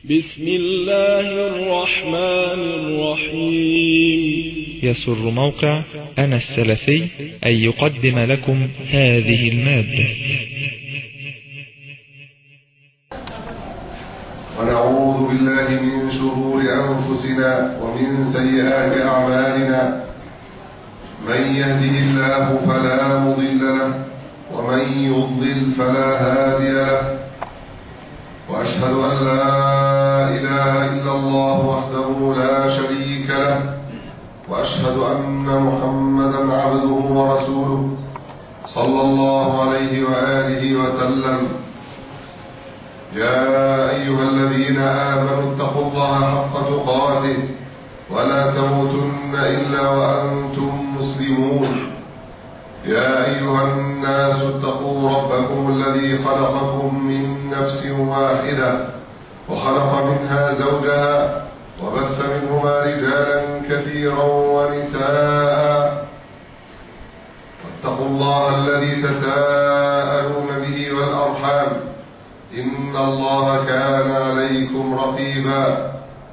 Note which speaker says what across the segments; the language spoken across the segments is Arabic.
Speaker 1: بسم الله الرحمن الرحيم.
Speaker 2: يسر موقع أنا السلفي أن يقدم لكم هذه المادة.
Speaker 3: ونعوذ بالله من شرور أنفسنا ومن سيئات أعمالنا، من يهده الله فلا مضل له ومن يضلل فلا هادي له، وأشهد أن لا إله إلا الله وحده لا شريك له، وأشهد أن محمدا عبده ورسوله صلى الله عليه وآله وسلم. يا أيها الذين آمنوا اتقوا الله حق تقاته ولا تموتن إلا وأنتم مسلمون. يا أيها الناس اتقوا ربكم الذي خلقكم من نفس واحدة وخلق منها زوجها وبث منهما رجالا كثيرا ونساء، واتقوا الله الذي تساءلون به والأرحام إن الله كان عليكم رقيبا.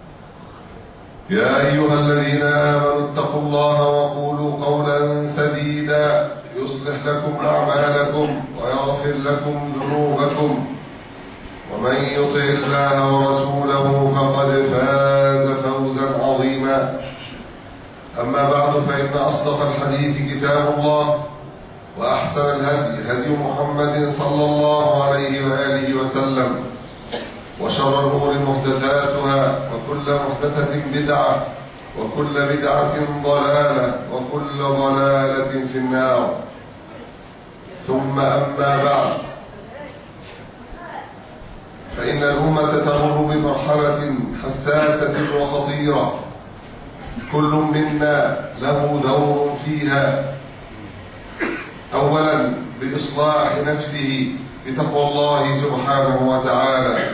Speaker 3: يا أيها الذين آمنوا اتقوا الله وقولوا قولا سديدا يصلح لكم أعمالكم ويغفر لكم ذنوبكم، ومن يطع الله ورسوله فقد فاز فوزا عظيما. أما بعد، فإن أصدق الحديث كتاب الله، وأحسن الهدي هدي محمد صلى الله عليه وآله وسلم، وشر الأمور محدثاتها، وكل محدثة بدعة، وكل بدعة ضلالة، وكل ضلالة في النار. ثم أما بعد، فإن الأمة تمر بمرحلة حساسة وخطيرة، كل منا له دور فيها. أولا بإصلاح نفسه بتقوى الله سبحانه وتعالى،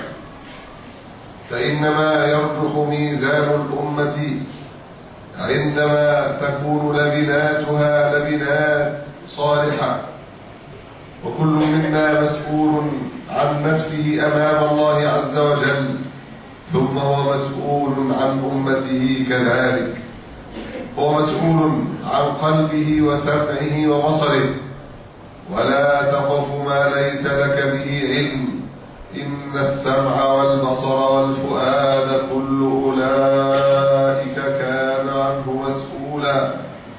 Speaker 3: فإنما يرجح ميزان الأمة عندما تكون لبناتها لبنات صالحة، وكل منا مسؤول عن نفسه أمام الله عز وجل، ثم هو مسؤول عن أمته كذلك. هو مسؤول عن قلبه وسمعه وبصره، ولا تقف ما ليس لك به علم، إن السمع والبصر والفؤاد كل أولئك كان عنه مسؤولا.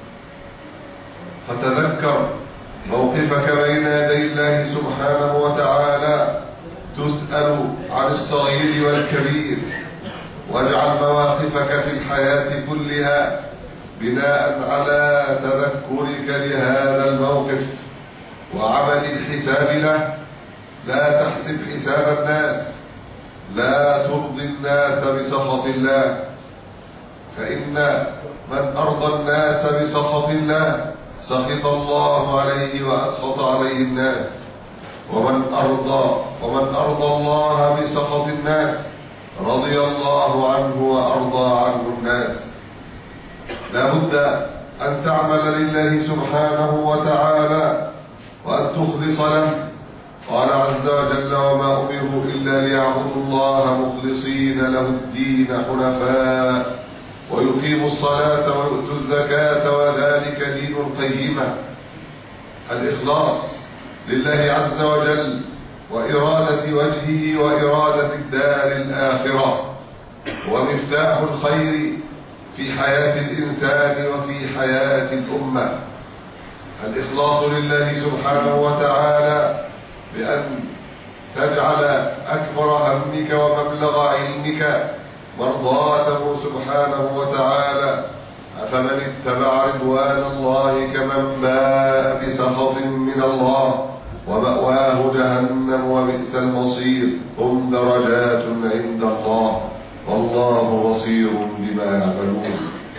Speaker 3: فتذكر موقفك بين يدي الله سبحانه وتعالى، تسأل عن الصغير والكبير، واجعل مواقفك في الحياة كلها بناء على تذكرك لهذا الموقف وعمل الحساب له. لا تحسب حساب الناس، لا ترضي الناس بسخط الله، فإن من أرضى الناس بسخط الله سخط الله عليه وأسخط عليه الناس، ومن أرضى الله بسخط الناس رضي الله عنه وأرضى عنه الناس. لا بد أن تعمل لله سبحانه وتعالى وأن تخلص له. قال عز وجل: وما أمروا إلا ليعبدوا الله مخلصين له الدين حنفاء ويقيموا الصلاة ويؤتوا الزكاة وذلك دين القيمة. الإخلاص لله عز وجل، وإرادة وجهه، وإرادة الدار الآخرة، ومفتاح الخير في حياة الإنسان وفي حياة الأمة. الإخلاص لله سبحانه وتعالى بأن تجعل أكبر همك ومبلغ علمك مرضاته سبحانه وتعالى. أفمن اتبع رضوان الله كمن باء بسخط من الله ومأواه جهنم وبئس المصير. هم درجات عند الله والله بصير بما يعملون.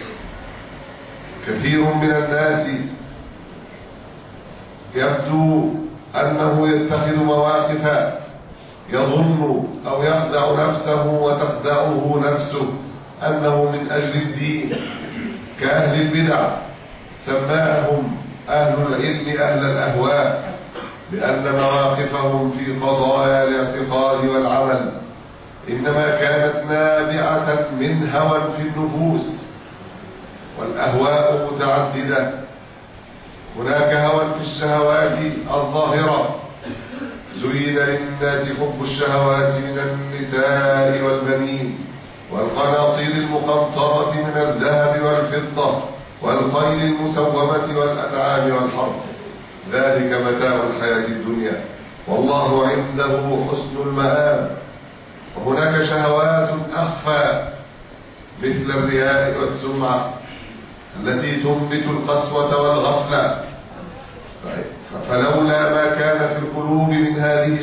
Speaker 3: كثير من الناس يبدو أنه يتخذ مواقف يظن أو يخدع نفسه وتخدعه نفسه أنه من أجل الدين، كأهل البدع سماهم أهل العلم أهل الأهواء، لأن مواقفهم في قضايا الاعتقاد والعمل إنما كانت نابعة من هوى في النفوس، والأهواء متعددة. هناك هوى في الشهوات الظاهرة، زين للناس حب الشهوات من النساء والبنين والقناطير المقنطرة من الذهب والفضة والخيل المسومة والأنعام والحرث، ذلك متاع الحياة الدنيا والله عنده حسن المآب. وهناك شهوات أخفى مثل الرياء والسمعة التي تنبت القسوة والغفلة، فلولا ما كان في القلوب من هذه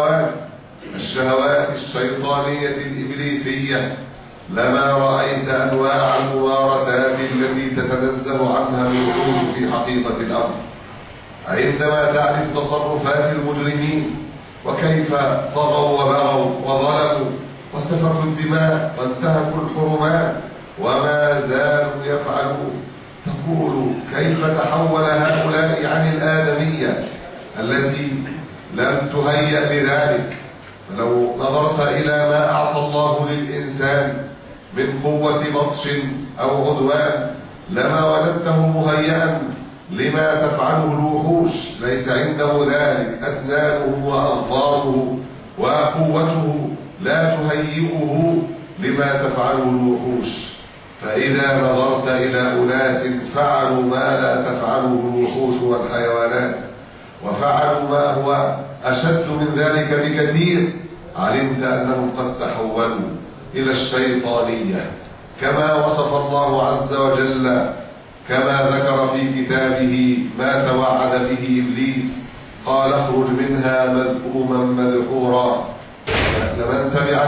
Speaker 3: الشهوات الشيطانية الإبليسية لما رأيت أنواع الممارسات التي تتنزه عنها الوحوش في حقيقة الأمر. عندما تعرف تصرفات المجرمين وكيف طغوا وبغوا وظلموا وسفكوا الدماء وانتهكوا الحرمات وما زالوا يفعلون، تقول كيف تحول هؤلاء عن الآدمية التي لم تهيأ لذلك. فلو نظرت إلى ما أعطى الله للإنسان من قوة بطش أو عدوان لما وجدته مهيئا لما تفعله الوحوش، ليس عنده ذلك، أسنانه وأظفاره وقوته لا تهيئه لما تفعله الوحوش. فإذا نظرت إلى أناس فعلوا ما لا تفعله الوحوش والحيوانات وفعلوا ما هو أشد من ذلك بكثير، علمت أنهم قد تحولوا إلى الشيطانية كما وصف الله عز وجل، كما ذكر في كتابه ما توعد به إبليس، قال اخرج منها مذءوما مدحورا فمن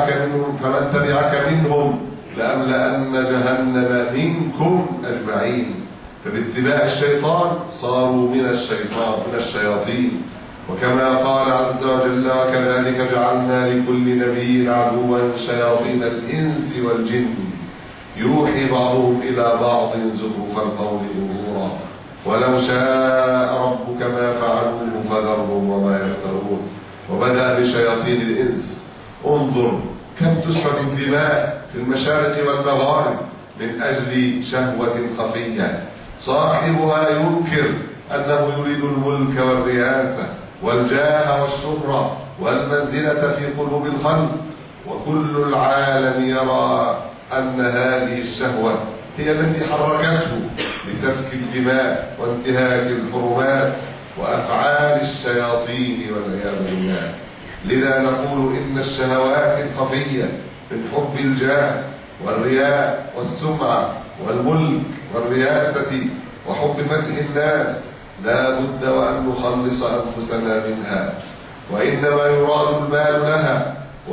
Speaker 3: تبعك منهم لأملأن جهنم منكم أجمعين. فباتباع الشيطان صاروا من الشياطين. وكما قال عز وجل وكذلك جعلنا لكل نبي عدوا شياطين الإنس والجن يوحي بعضهم إلى بعض زخرف القول غرورا ولو شاء ربك ما فعلوه فذرهم وما يفترون. وبدأ بشياطين الإنس. انظر كم تسفك الدماء في المشارق والمغارب من أجل شهوة خفية صاحبها ينكر أنه يريد الملك والرياسة والجاه والشهرة والمنزلة في قلوب الخلق، وكل العالم يرى أن هذه الشهوة هي التي حركته لسفك الدماء وانتهاك الحرمات وأفعال الشياطين والعياذ بالله. لذا نقول إن الشهوات الخفية من حب الجاه والرياء والسمعة والملك والرياسة وحب مدح الناس لا بد وأن نخلص أنفسنا منها، وإنما يراد المال لها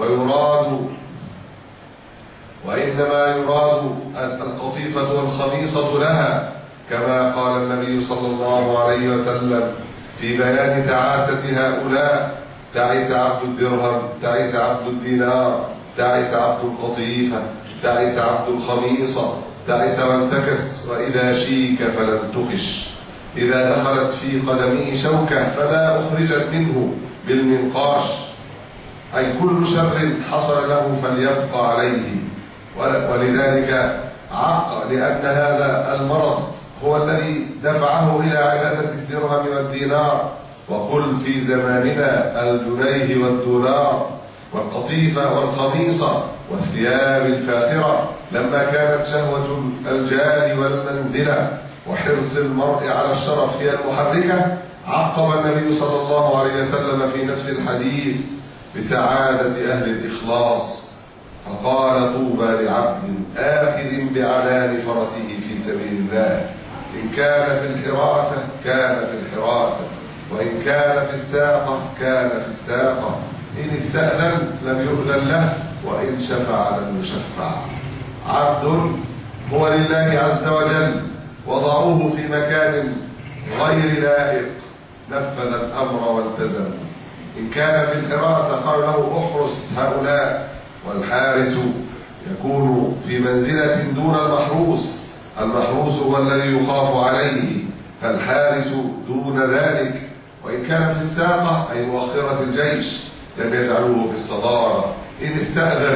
Speaker 3: وإنما يراد القطيفة والخميصة لها، كما قال النبي صلى الله عليه وسلم في بيان تعاسة هؤلاء: تعس عبد الدرهم، تعس عبد الدينار، تعس عبد القطيفة، تعس عبد الخميصة، تعس وانتكس، وإذا شيك فلن تخش، إذا دخلت في قدمه شوكة فلا أخرجت منه بالمنقاش، أي كل شر حصل له فليبقى عليه. ولذلك لأن هذا المرض هو الذي دفعه إلى عبادة الدرهم والدينار، وقل في زماننا الجنيه والدولار والقطيفة والخميصة والثياب الفاخرة، لما كانت شهوة الجاه والمنزلة وحرص المرء على الشرف هي المحركة، عقب النبي صلى الله عليه وسلم في نفس الحديث بسعادة أهل الإخلاص، فقال: طوبى لعبد آخذ بعنان فرسه في سبيل الله، إن كان في الحراسة كان في الحراسة، وإن كان في الساقة كان في الساقة، إن استأذن لم يؤذن له، وإن شفع لم يشفع. عبد هو لله عز وجل، وضعوه في مكان غير لائق نفذ الأمر والتزم. إن كان في الحراسة قالوا له: احرس هؤلاء، والحارس يكون في منزلة دون المحروس، المحروس هو الذي يخاف عليه، فالحارس دون ذلك. وإن كان في الساقة أي مؤخرة الجيش لم يجعلوه في الصدارة، إن استأذن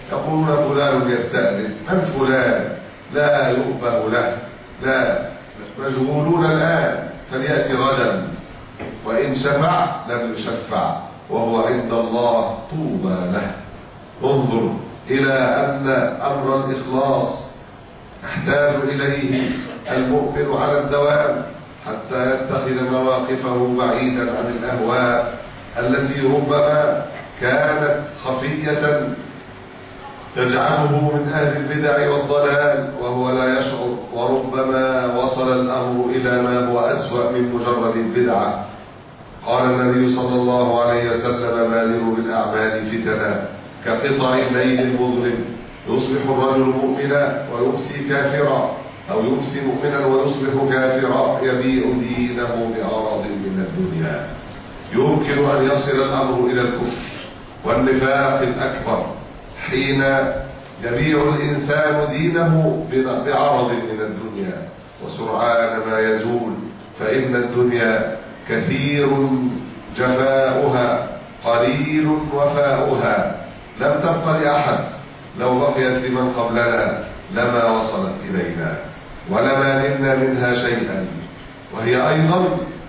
Speaker 3: يقولون فلان يستأذن، من فلان؟ لا يؤبه له، لا، مشغولون الآن، فليأتي غدا، وإن شفع لم يشفع وهو عند الله طوبى له. انظر إلى أن أمر الإخلاص يحتاج إليه المؤمن على الدوام حتى يتخذ مواقفه بعيدا عن الأهواء التي ربما كانت خفية تجعله من أهل البدع والضلال وهو لا يشعر، وربما وصل الأمر إلى ما هو أسوأ من مجرد البدعة. قال النبي صلى الله عليه وسلم: بادروا بالأعمال فتنا كقطع الليل المظلم، يصبح الرجل مؤمنا ويمسي كافرا، أو يمسي مؤمنا ويصبح كافرا، يبيع دينه بعرض من الدنيا. يمكن أن يصل الأمر إلى الكفر والنفاق الأكبر حين يبيع الإنسان دينه بعرض من الدنيا، وسرعان ما يزول، فإن الدنيا كثير جفاؤها قليل وفاؤها، لم تبق لأحد، لو بقيت لمن قبلنا لما وصلت إلينا ولما نلنا منها شيئا، وهي أيضا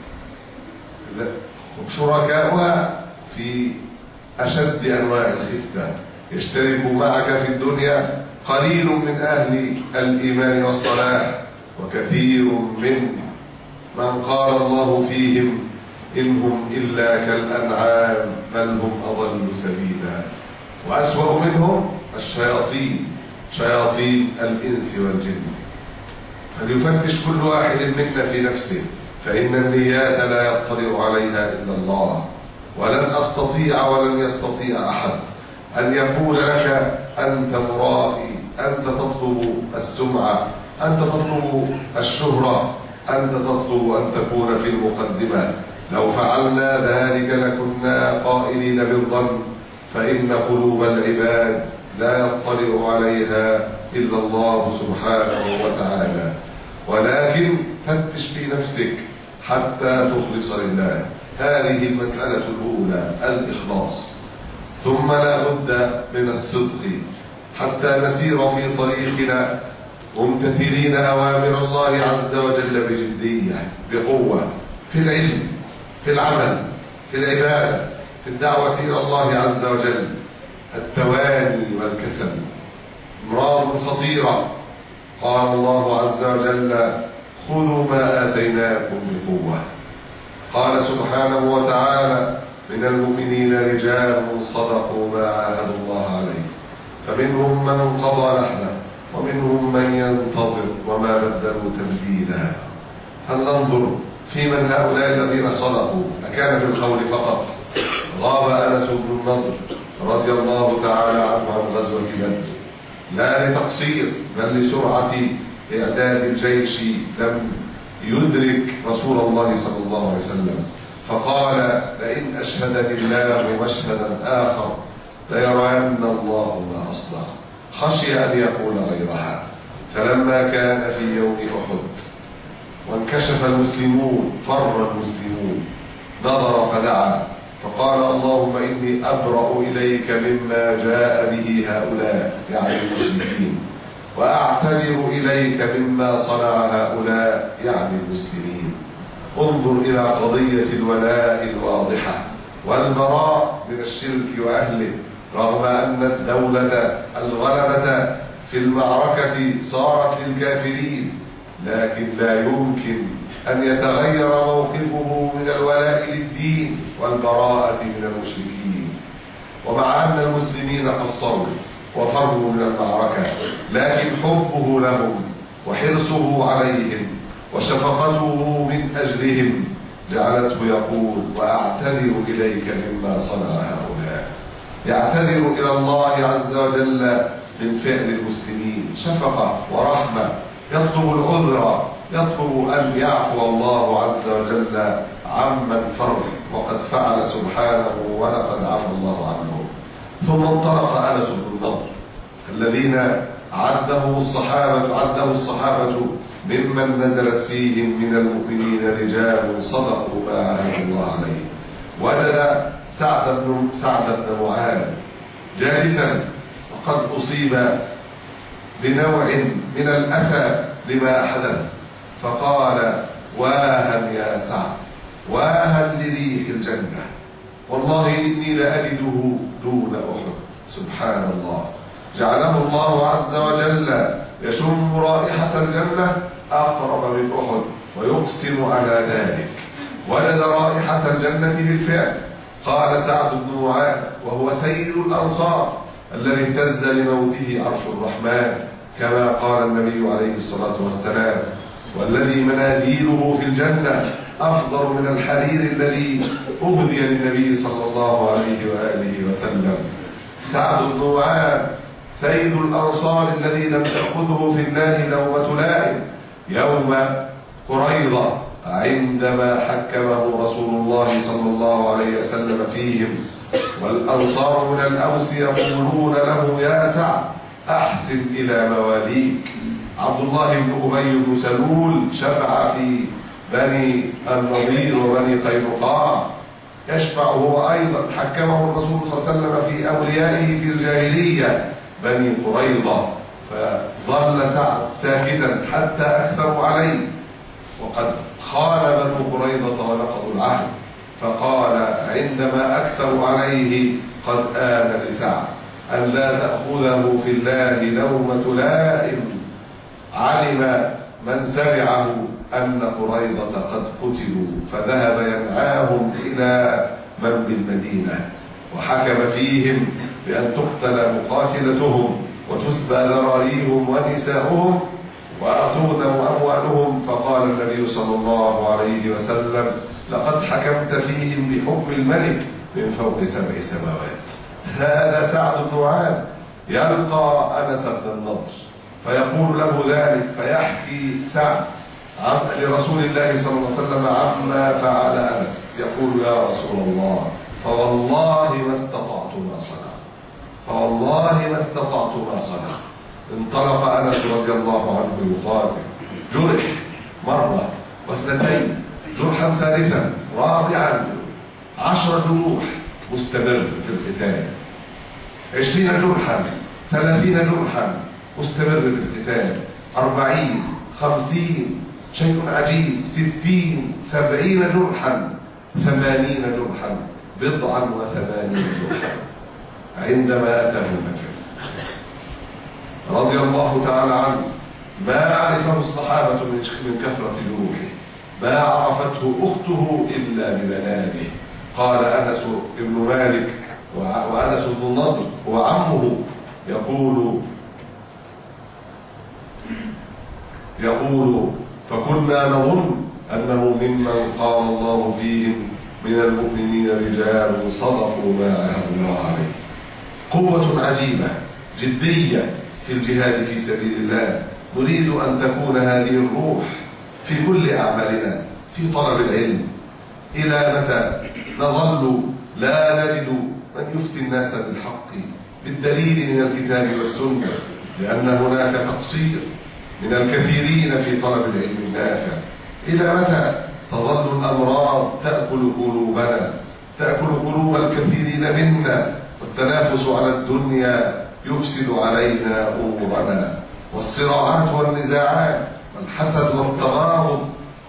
Speaker 3: شركاؤها في أشد أنواع الخسة. يشترك معك في الدنيا قليل من أهل الإيمان والصلاح، وكثير من قال الله فيهم: إنهم إلا كالأنعام بل هم أضل سبيلا. وأسوأ منهم الشياطين، شياطين الإنس والجن. فليفتش كل واحد منا في نفسه، فإن النيات لا يطلع عليها إلا الله، ولن أستطيع ولن يستطيع أحد أن يقول لك: أنت مرائي، أنت تطلب السمعة، أنت تطلب الشهرة، أنت تطلب أن تكون في المقدمة. لو فعلنا ذلك لكنا قائلين بالظن، فإن قلوب العباد لا يطلع عليها إلا الله سبحانه وتعالى. ولكن فتش في نفسك حتى تخلص لله. هذه المسألة الأولى، الإخلاص. ثم لا بد من الصدق حتى نسير في طريقنا ممتثلين أوامر الله عز وجل بجدية، بقوة، في العلم، في العمل، في العبادة، في الدعوة إلى الله عز وجل. التواني والكسل امراض خطيرة. قال الله عز وجل: خذوا ما آتيناكم بقوة. قال سبحانه وتعالى: من المؤمنين رجال صدقوا ما عاهدوا الله عليه، فمنهم من قضى نحبه ومنهم من ينتظر وما بدلوا تبديلا. فلننظر في من هؤلاء الذين صدقوا. أكان في القول فقط؟ غاب أنس بن النضر رضي الله تعالى عنه عن غزوة بدر، لا لتقصير بل لسرعة إعداد الجيش، لم يدرك رسول الله صلى الله عليه وسلم، فقال: لئن أشهدني الله مشهدا آخر ليرين الله ما أصنع. خشي أن يقول غيرها. فلما كان في يوم أحد وانكشف المسلمون، فر المسلمون، نظر فدعا فقال: اللهم إني أبرأ إليك مما جاء به هؤلاء، يعني المشركين، وأعتذر إليك مما صنع هؤلاء، يعني المسلمين. انظر إلى قضية الولاء الواضحة والبراء من الشرك وأهله، رغم أن الدولة الغلبة في المعركة صارت للكافرين، لكن لا يمكن أن يتغير موقفه من الولاء للدين والبراءة من المشركين. ومع أن المسلمين قصروا وفروا من المعركة، لكن حبه لهم وحرصه عليهم وشفقته من أجلهم جعلته يقول: وأعتذر إليك مما صنع هؤلاء. يعتذر إلى الله عز وجل من فعل المسلمين، شفقة ورحمة، يطلب العذر، يطلب أن يعفو الله عز وجل عمن فر، وقد فعل سبحانه ولقد عفى الله عنهم. ثم انطلق أنس بن النضر الذين عده الصحابة ممن نزلت فيهم من المؤمنين رجال صدقوا ما عاهدوا الله عليه. وجد سعد بن معاذ جالسا، قد أصيب بنوع من الأسى لما حدث، فقال: واها يا سعد، واها لريح الجنة، والله إني لأجده دون أحد. سبحان الله، جعله الله عز وجل يشم رائحة الجنة أقرب من أحد، ويقسم على ذلك. وجد رائحة الجنة بالفعل. قال سعد بن معاذ وهو سيد الأنصار الذي اهتز لموته عرش الرحمن، كما قال النبي عليه الصلاة والسلام: والذي مناديله في الجنة أفضل من الحرير الذي أهدي للنبي صلى الله عليه وآله وسلم. سعد بن معاذ سيد الأنصار الذي لم تأخذه في الله لومة لائم يوم قريظة عندما حكمه رسول الله صلى الله عليه وسلم فيهم، والأنصار من الأوس يقولون له: يا سعد أحسن إلى مواليك. عبد الله بن أبي بن سلول شفع في بني النضير وبني قينقاع، يشفع هو أيضا، حكمه الرسول صلى الله عليه وسلم في أوليائه في الجاهلية بني قريظة، فظل سعد ساكتا حتى أكثروا عليه، وقد خان بنو قريظة ونقضوا العهد، فقال عندما أكثروا عليه: قد آن لسعد أن لا تأخذه في الله لومة لائم. علم من سمعه أن قريظة قد قتلوا، فذهب ينعاهم إلى من بالمدينة، وحكم فيهم بأن تقتل مقاتلتهم وتسبى ذراريهم ونساؤهم وتغنم أموالهم. فقال النبي صلى الله عليه وسلم: لقد حكمت فيهم بحكم الملك من فوق 7 سماوات. هذا سعد بن معاذ يلقى أنس بن النضر فيقول له ذلك، فيحكي سعد لرسول الله صلى الله عليه وسلم عما فعل أنس، يقول: يا رسول الله، فوالله ما استطعت ما صنع، فوالله ما استطعت ما صنع. انطلق أنس رضي الله عنه يقاتل، جرح مرة واثنتين، جرحا ثالثا رابعا، 10 جروح، مستمر في القتال، 20 جرحا، 30 جرحا، مستمر في القتال، 40 50، شيء عجيب، 60 70 جرحا، 80 جرحا، 89 جرحا، عندما أتاه المجال رضي الله تعالى عنه. ما عرفه الصحابة من كثرة جروحه، ما عرفته أخته إلا ببنانه. قال أنس بن مالك وأنس بن النضر وعمه يقول: فكنا نظن أنه ممن قام الله فيهم من المؤمنين رجال صدقوا ما عاهدوا الله عليه. قوة عجيبة، جدية في الجهاد في سبيل الله. نريد أن تكون هذه الروح في كل أعمالنا، في طلب العلم. إلى متى نظل لا نجد من يفتي الناس بالحق بالدليل من الكتاب والسنة؟ لأن هناك تقصير من الكثيرين في طلب العلم النافع. إلى متى تظل الأمراض تأكل قلوبنا، تأكل قلوب الكثيرين منا، والتنافس على الدنيا يفسد علينا أمورنا، والصراعات والنزاعات والحسد والتغاضب،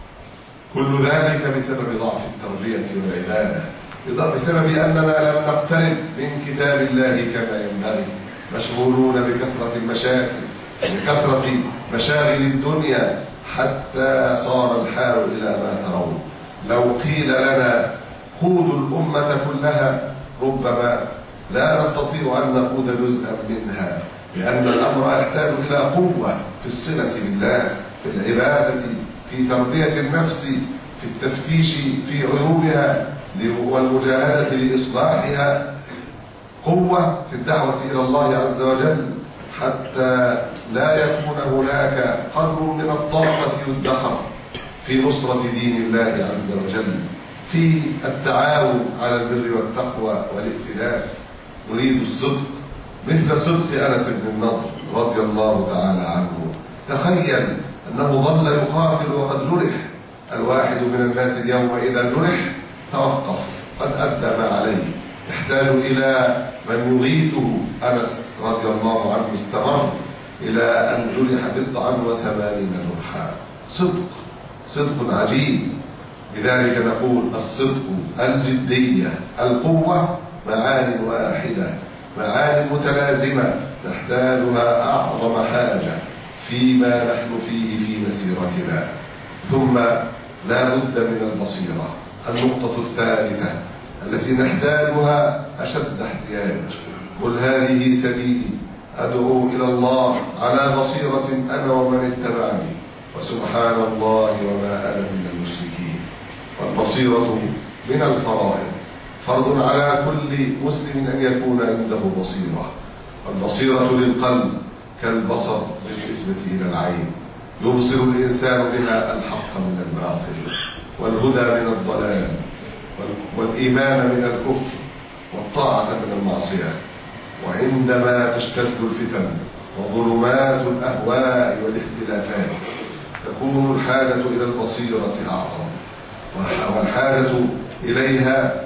Speaker 3: كل ذلك بسبب ضعف التربية والعبادة، بسبب أننا لم نقترب من كتاب الله كما ينبغي، مشغولون بكثرة المشاكل، بكثرة مشاغل الدنيا، حتى صار الحال إلى ما ترون. لو قيل لنا قودوا الأمة كلها ربما لا نستطيع أن نقود جزءا منها، لأن الأمر يحتاج إلى قوة في الصلة بالله، في العبادة، في تربية النفس، في التفتيش في عيوبها والمجاهدة لإصلاحها، قوة في الدعوة إلى الله عز وجل، حتى لا يكون هناك قدر من الطاقة يدخر في نصرة دين الله عز وجل، في التعاون على البر والتقوى والائتلاف. نريد الصدق مثل صدق أنس بن النضر رضي الله تعالى عنه. تخيل أنه ظل يقاتل وقد جرح. الواحد من الناس اليوم إذا جرح توقف، قد أدى ما عليه، يحتاج إلى من يغيثه. أنس رضي الله عنه استمر إلى أن جرح 89 جرحا. صدق عجيب. لذلك نقول الصدق، الجدية، القوة معان واحدة، معان متلازمة نحتاجها أعظم حاجة فيما نحن فيه في مسيرتنا. ثم لا بد من البصيرة، النقطة الثالثة التي نحتاجها أشد احتياج. قل هذه سبيلي أدعو إلى الله على بصيرة أنا ومن اتبعني وسبحان الله وما أنا من المشركين. والبصيرة من الفرائض، فرض على كل مسلم أن يكون عنده بصيرة. والبصيرة للقلب كالبصر بالنسبة إلى العين، يبصر الإنسان بها الحق من الباطل، والهدى من الضلال، والإيمان من الكفر، والطاعة من المعصية. وعندما تشتد الفتن وظلمات الأهواء والاختلافات تكون الحاجة إلى البصيرة أعظم، والحاجة إليها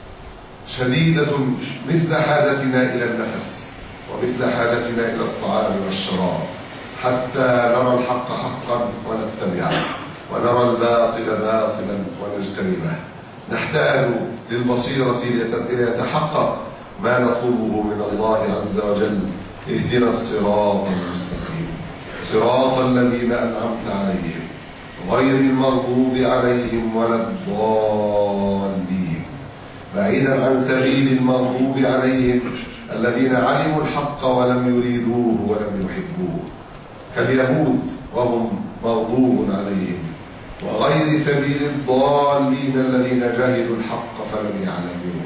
Speaker 3: شديدة مثل حاجتنا إلى النفس، ومثل حاجتنا إلى الطعام والشراب، حتى نرى الحق حقا ونتبعه، ونرى الباطل باطلا ونجتنبه. نحتاج للبصيرة ليتحقق ما نطلبه من الله عز وجل. اهدنا الصراط المستقيم صراط الذين أنعمت عليهم غير المغضوب عليهم ولا الضالين. بعيدا عن سبيل المغضوب عليهم الذين علموا الحق ولم يريدوه ولم يحبوه كاليهود وهم مغضوب عليهم، وغير سبيل الضالين الذين جهلوا الحق فلم يعلموه.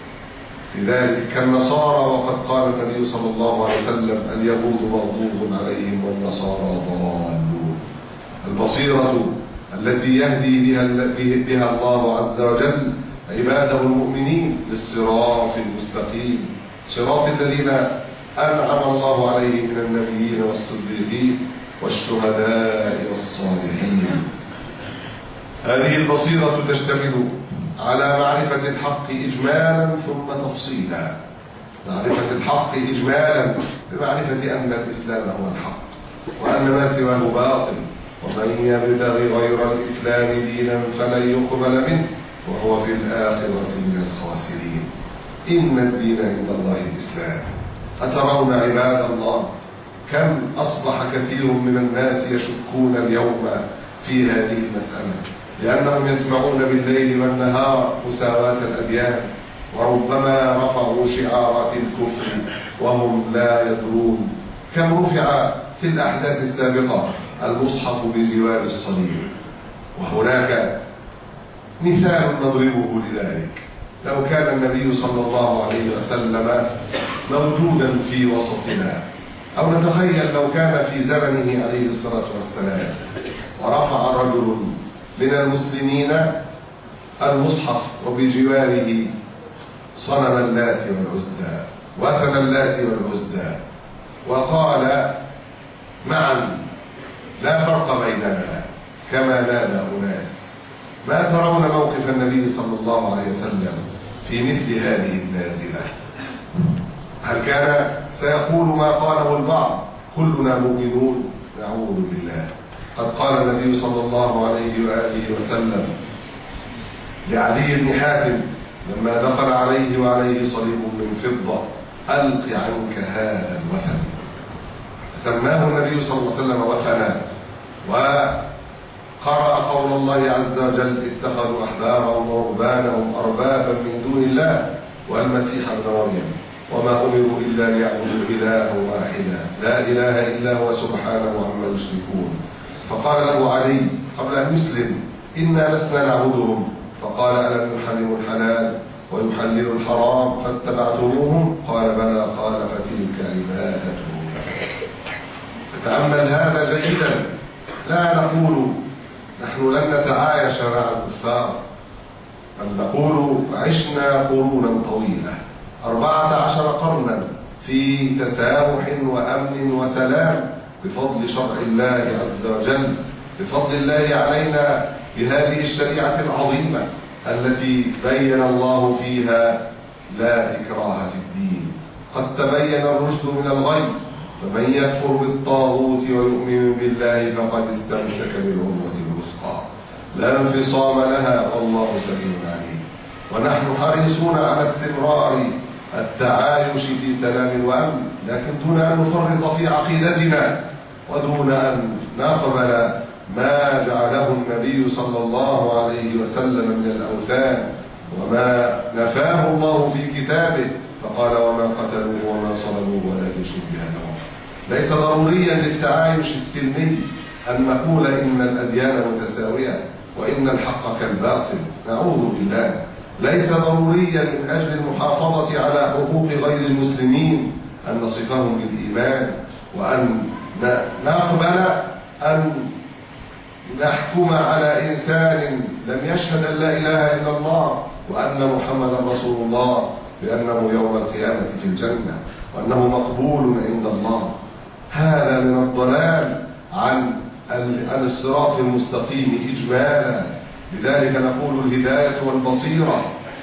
Speaker 3: لذلك كالنصارى، وقد قال النبي صلى الله عليه وسلم اليهود مغضوب عليهم والنصارى ضالون. البصيرة التي يهدي بها الله عز وجل عباده المؤمنين للصراط المستقيم، صراط الذين أنعم الله عليهم من النبيين والصديقين والشهداء والصالحين. هذه البصيرة تشتمل على معرفة الحق إجمالا ثم تفصيلا. معرفة الحق إجمالا بمعرفة أن الإسلام هو الحق، وأن ما سواه باطل، ومن يبتغي غير الإسلام دينا فلن يقبل منه وهو في الآخرة من الخاسرين. إن الدين عند الله الإسلام. أترون عباد الله كم أصبح كثير من الناس يشكون اليوم في هذه المسألة، لأنهم يسمعون بالليل والنهار مساواة الأديان، وربما رفعوا شعارات الكفر وهم لا يدرون. كم رفع في الأحداث السابقة المصحف بجوار الصليب. وهناك مثال نضربه لذلك. لو كان النبي صلى الله عليه وسلم موجودا في وسطنا، أو نتخيل لو كان في زمنه عليه الصلاة والسلام ورفع رجل من المسلمين المصحف وبجواره صنم اللات والعزى، وثن اللات والعزى، وقال معا لا فرق بيننا كما نادى أناس. ما ترون موقف النبي صلى الله عليه وسلم في مثل هذه النازلة؟ هل كان سيقول ما قاله البعض كلنا مؤمنون؟ نعوذ بالله. قد قال النبي صلى الله عليه وآله وسلم لعلي بن حاتم لما دخل عليه وعليه صليب من فضة: ألق عنك هذا الوثن. سماه النبي صلى الله عليه وسلم وثنا، وقرأ قول الله عز وجل: اتخذوا أحبارهم ورهبانهم أربابا من دون الله والمسيح ابن مريم وما أمروا إلا ليعبدوا إلها واحدا لا إله إلا هو سبحانه عما يشركون. فقال له علي قبل أن يسلم: إنا لسنا نعبدهم. فقال: ألم يحرموا الحلال ويحللوا الحرام فاتبعتموهم؟ قال: بلى. قال: فتلك عبادتهم. فتأمل هذا جيدا. لا نقول نحن لن نتعايش مع الكفار، بل نقول عشنا قرونا طويلة 14 قرنا في تسامح وأمن وسلام بفضل شرع الله عز وجل، بفضل الله علينا بهذه الشريعة العظيمة التي بين الله فيها لا إكراه في الدين، قد تبين الرشد من الغي، فمن يكفر بالطاغوت ويؤمن بالله فقد استمسك بالعروة الوثقى لا انفصام لها والله سميع عليم. ونحن حريصون على استمرار التعايش في سلام وأمن، لكن دون أن نفرط في عقيدتنا ودون أن نقبل ما جعله النبي صلى الله عليه وسلم من الأوثان وما نفاه الله في كتابه، فقال وما قتلوه وما صلبوه ولكن شبه لهم. ليس ضروريا للتعايش السلمي أن نقول إن الأديان متساوية وإن الحق كالباطل، نعوذ بالله. ليس ضروريا من أجل المحافظة على حقوق غير المسلمين أن نصفهم بالإيمان وأن نقبل أن نحكم على إنسان لم يشهد أن لا إله إلا الله وأن محمدا رسول الله بأنه يوم القيامة في الجنة وأنه مقبول عند الله. هذا من الضلال عن الصراط المستقيم إجمالا. لذلك نقول الهداية والبصيرة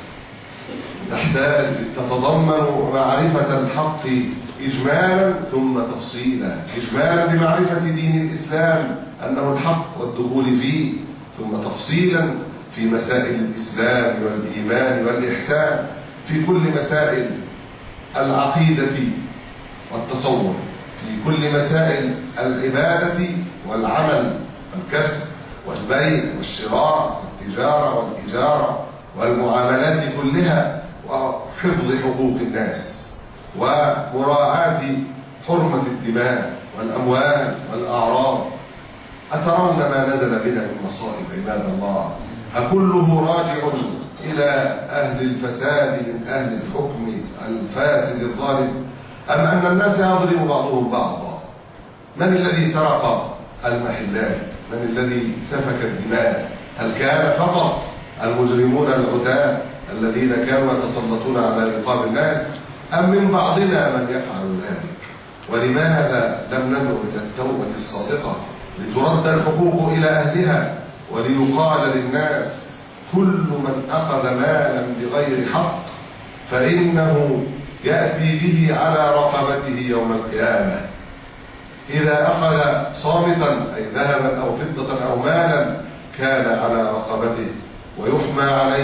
Speaker 3: تتضمن معرفة الحق إجمالا ثم تفصيلا. إجمالا بمعرفة دين الإسلام أنه الحق والدخول فيه، ثم تفصيلا في مسائل الإسلام والإيمان والإحسان، في كل مسائل العقيدة والتصور، في كل مسائل العبادة والعمل والكسب والبيع والشراء والتجارة والإجارة والمعاملات كلها، وحفظ حقوق الناس ومراعاة حرمة الدماء والأموال والأعراض. أترون ما نزل بنا من مصائب عباد الله؟ أكله راجع إلى أهل الفساد من أهل الحكم الفاسد الظالم، أم أن الناس يضرب بعضهم بعضا؟ من الذي سرق المحلات؟ من الذي سفك الدماء؟ هل كان فقط المجرمون العتاة الذين كانوا يتسلطون على رقاب الناس، أم من بعضنا من يفعل ذلك؟ ولماذا لم ندعو إلى التوبة الصادقة لترد الحقوق إلى أهلها وليقال للناس كل من أخذ مالا بغير حق فإنه يأتي به على رقبته يوم القيامة. إذا أخذ صامتا أي ذهبا أو فضة أو مالا كان على رقبته ويحمى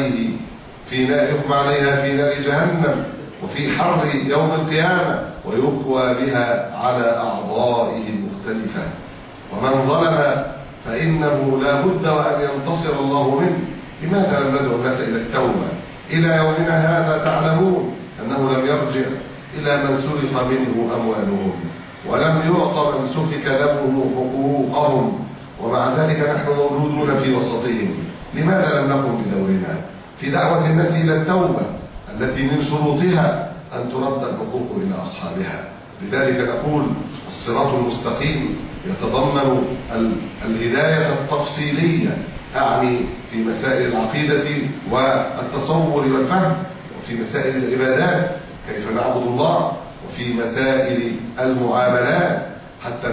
Speaker 3: عليها في نار جهنم وفي حر يوم القيامة ويكوى بها على أعضائه المختلفة. ومن ظلم فإنه لا بد وأن ينتصر الله منه. لماذا لم ندعو الناس إلى التوبة؟ إلى يومنا هذا تعلمون أنه لم يرجع إلى من سرق منه أموالهم ولم يعطى من سفك دمه حقوقهم، ومع ذلك نحن موجودون في وسطهم. لماذا لم نقم بدورنا في دعوة الناس إلى التوبة التي من شروطها أن ترد الحقوق إلى أصحابها؟ لذلك نقول الصراط المستقيم يتضمن الهداية التفصيلية، أعني في مسائل العقيدة والتصور والفهم، وفي مسائل العبادات كيف نعبد الله، وفي مسائل المعاملات حتى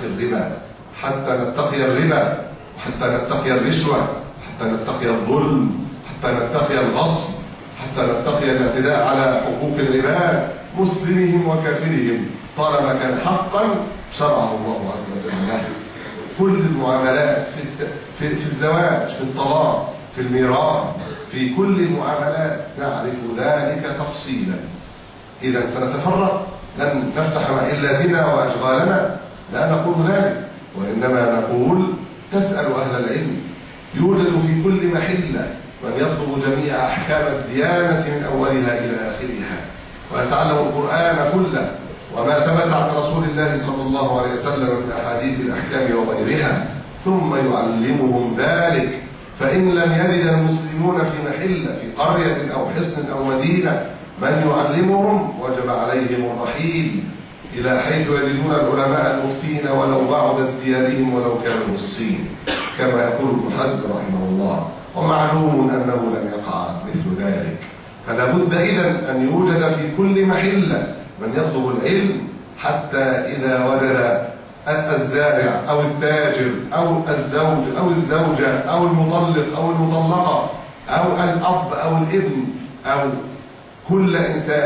Speaker 3: نتقي الربا وحتى نتقي الرشوة، حتى نتقي الظلم، حتى نتقي الغصب، حتى نتقي الاعتداء على حقوق العباد مسلمهم وكافرهم طالما كان حقا شرعه الله عز وجل له. كل المعاملات في الزواج، في الطلاق، في الميراث، في كل المعاملات نعرف ذلك تفصيلا. إذا سنتفرق، لن نفتح محلاتنا وأشغالنا، لا نقول ذلك، وإنما نقول تسأل أهل العلم. يوجد في كل محلة من يطلب جميع أحكام الديانة من أولها إلى آخرها، ويتعلم القرآن كله وما ثبت عن رسول الله صلى الله عليه وسلم من أحاديث الأحكام وغيرها، ثم يعلمهم ذلك. فإن لم يجد المسلمون في محلة، في قرية أو حصن أو مدينة، من يعلمهم وجب عليهم الرحيل إلى حيث يجدون العلماء المفتين ولو بعدت ديارهم ولو كانوا الصين، كما يقول ابن حزم رحمه الله. ومعلوم أنه لن يقع مثل ذلك. فلا بد إذن أن يوجد في كل محلة من يطلب العلم، حتى إذا وجد الزارع أو التاجر أو الزوج أو الزوجة أو المطلق أو المطلقة أو الأب أو الابن أو كل إنسان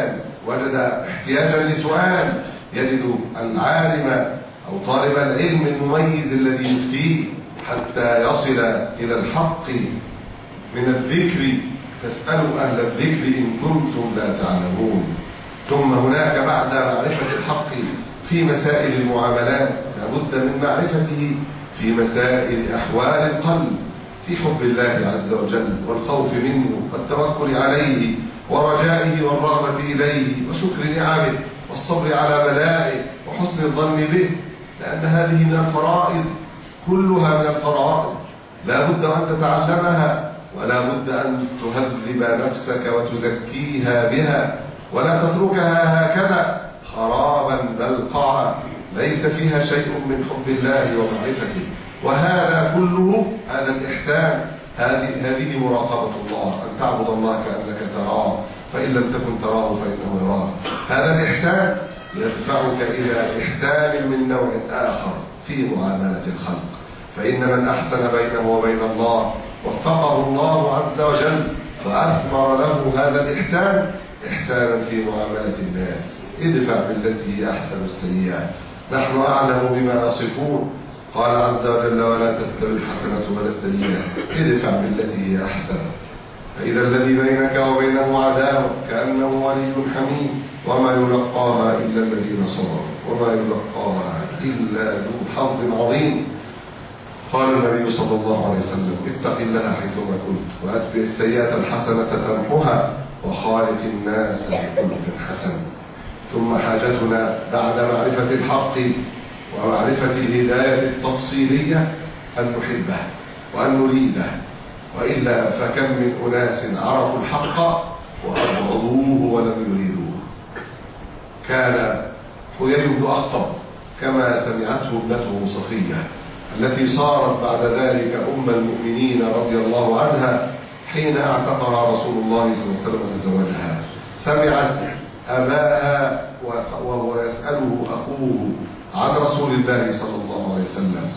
Speaker 3: وجد احتياجا لسؤال، يجد العالم أو طالب العلم المميز الذي يفتيه حتى يصل إلى الحق من الذكر. فاسألوا أهل الذكر إن كنتم لا تعلمون. ثم هناك بعد معرفة الحق في مسائل المعاملات لابد من معرفته في مسائل أحوال القلب، في حب الله عز وجل والخوف منه والتوكل عليه ورجائه والرغبة إليه وشكر نعمه والصبر على بلائه وحسن الظن به، لأن هذه من الفرائض، كلها من الفرائض لا بد أن تتعلمها، ولا بد أن تهذب نفسك وتزكيها بها، ولا تتركها هكذا خرابا بلقعا ليس فيها شيء من حب الله ومعرفته. وهذا كله، هذا الإحسان، هذه مراقبة الله، أن تعبد الله كأنك تراه، فإن لم تكن تراه فإنه يراك. هذا الإحسان يدفعك إلى إحسان من نوع آخر في معاملة الخلق، فإن من أحسن بينه وبين الله وفقه الله عز وجل وأثمر له هذا الإحسان إحسانا في معاملة الناس. ادفع بالتي هي أحسن السيئة، نحن أعلم بما يصفون. قال عز وجل ولا تستوي الحسنة ولا السيئة ادفع بالتي هي أحسن، فإذا الذي بينك وبينه عداوة كأنه ولي حميم وما يلقاها إلا الذين صبروا وما يلقاها إلا ذو حظ عظيم. قال النبي صلى الله عليه وسلم اتق الله حيثما كنت وأتبع السيئة الحسنة تمحها وخالق الناس بخلق حسن. ثم حاجتنا بعد معرفة الحق ومعرفة الهداية التفصيلية أن نحبه وأن نريده، وإلا فكم من أناس عرفوا الحق وأبغضوه ولم يريدوه. كان حيي بن أخطب كما سمعته ابنته صفية التي صارت بعد ذلك أم المؤمنين رضي الله عنها حين اعتقها رسول الله صلى الله عليه وسلم وتزوجها، سمعت أباها وهو يسأله أخوه عن رسول الله صلى الله عليه وسلم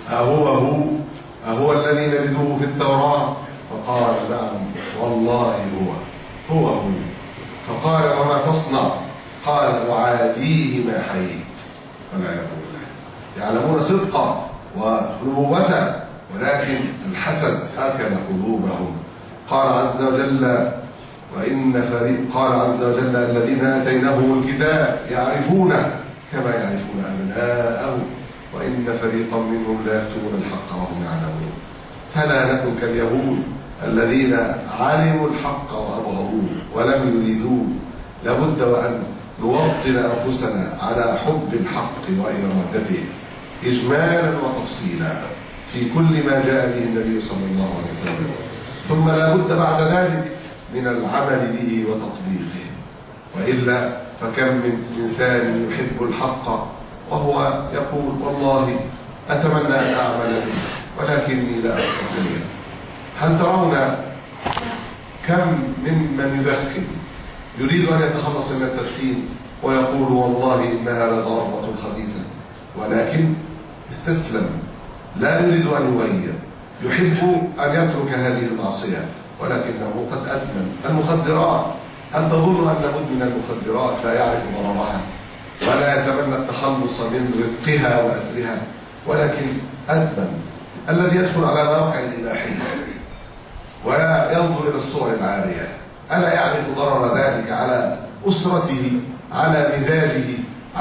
Speaker 3: أهو الذي نجده في التوراة؟ فقال نعم والله هو. فقال وما تصنع؟ قال أعاديه ما حييت. والعياذ بالله. يعلمون صدقا ونبوته ولكن الحسد أكل قلوبهم. قال عز وجل قال عز وجل الذين آتيناهم الكتاب يعرفونه كما يعرفون أبناءهم وإن فريقا منهم لا يكتمون الحق وهم يعلمون. فلا نكن كاليهود الذين علموا الحق وأبغضوه ولم يريدوه. لابد وأن نوطن أنفسنا على حب الحق وإرادته إجمالا وتفصيلا في كل ما جاء به النبي صلى الله عليه وسلم. ثم لابد بعد ذلك من العمل به وتطبيقه، وإلا فكم من إنسان يحب الحق وهو يقول والله أتمنى أن أعمل به ولكني لا أستطيع. هل ترون كم ممن يدخن يريد أن يتخلص من التدخين ويقول والله إنها لضارة خبيثة، ولكن استسلم لا يريد أن يغير، يحب أن يترك هذه المعصية ولكنه قد أدمن المخدرات. هل تظن أن مدمن المخدرات لا يعرف ضررها ولا يتمنى التخلص من رقها وأسرها؟ ولكن أدمن الذي يدخل على مواقع الإباحية وينظر إلى الصور العارية ألا يعرف ضرر ذلك على أسرته، على مزاجه،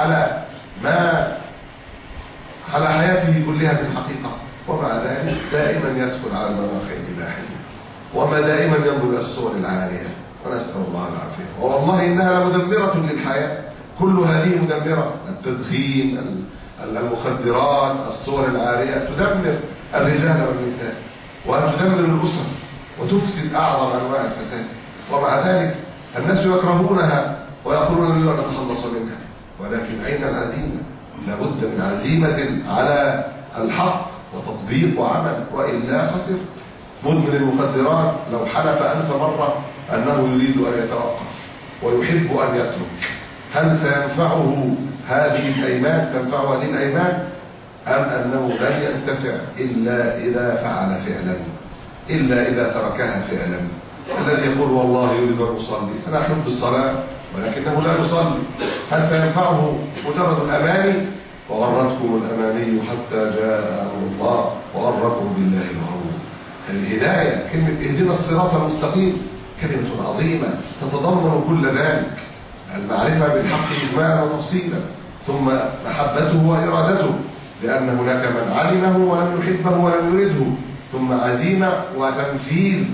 Speaker 3: على حياته كلها في الحقيقة؟ ومع ذلك دائما يدخل على المواقع الإباحية وما دائما ينظر إلى الصور العارية، ونسأل الله العافية. والله إنها لمدمرة للحياة، كل هذه مدمرة، التدخين، المخدرات، الصور العارية تدمر الرجال والنساء وتدمر الأسر وتفسد أعظم أنواع الفساد. ومع ذلك الناس يكرهونها ويقولون نريد أن نتخلص منها، ولكن أين العزيمة؟ لابد من عزيمة على الحق وتطبيق وعمل، وإلا خسر. مدمن المخدرات لو حلف 1000 مرة أنه يريد أن يتوقف ويحب أن يترك، هل سينفعه هذه الأيمان؟ تنفعه هذه الأيمان؟ أم أنه لن ينتفع إلا إذا فعل فعلا، إلا إذا تركها فعلا؟ الذي يقول والله يريد أن يصلي، أنا أحب الصلاة ولكنه لا يصلي، هل سينفعه مجرد الأماني؟ وغرتكم الأماني حتى جاء أمر الله وغركم بالله الغرور. الهداية، كلمة اهدنا الصراط المستقيم، كلمة عظيمة تتضمن كل ذلك: المعرفة بالحق إجمالا وتفصيلا، ثم محبته وإرادته، لأن هناك من علمه ولم يحبه ولم يرده، ثم عزيمة وتنفيذ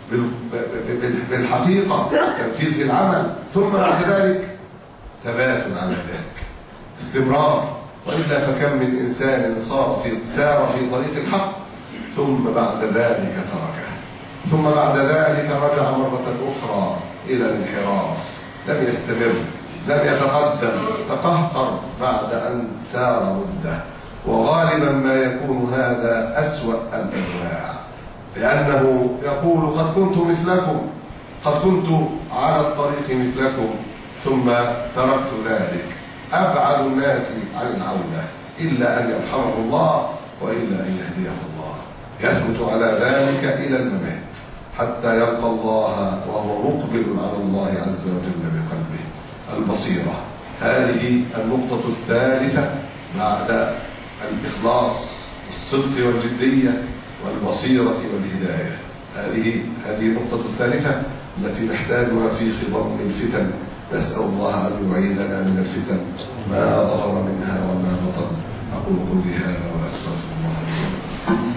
Speaker 3: بالحقيقة، تنفيذ في العمل، ثم بعد ذلك ثبات على ذلك، استمرار. وإلا فكم من إنسان سار في طريق الحق ثم بعد ذلك تركه، ثم بعد ذلك رجع مرة أخرى إلى الانحراف، لم يستمر، لم يتقدم، تقهقر بعد أن سار مدة. وغالبا ما يكون هذا أسوأ الأنواع، لأنه يقول قد كنت مثلكم، قد كنت على الطريق مثلكم، ثم تركت ذلك. أبعد الناس عن العودة إلا أن يرحمه الله وإلا أن يهديه الله، يثبت على ذلك إلى الممات حتى يلقى الله وهو مقبل على الله عز وجل بقلبه. البصيرة، هذه النقطة الثالثة بعد الإخلاص والصدق والجدية والبصيرة والهداية. هذه النقطة الثالثة التي نحتاجها في خضم الفتن. نسأل الله أن يعيذنا من الفتن ما ظهر منها وما بطن. أقول قولي هذا وأستغفر الله لي ولكم.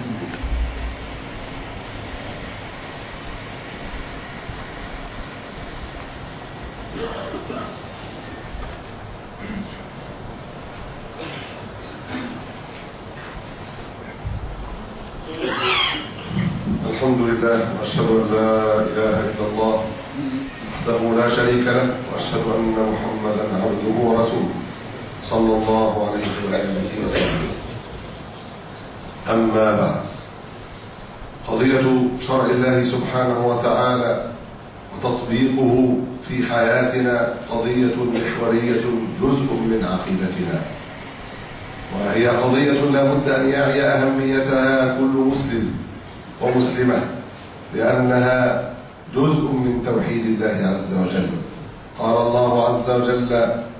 Speaker 3: الحمد لله، وأشهد أن لا إله إلا الله وحده لا شريك له، وأشهد أن محمدا عبده ورسوله صلى الله عليه وآله وسلم. أما بعد، قضية شرع الله سبحانه وتعالى وتطبيقه في حياتنا قضية محورية، جزء من عقيدتنا، وهي قضية لا بد أن يعي أهميتها كل مسلم ومسلمة، لأنها جزء من توحيد الله عز وجل. قال الله عز وجل: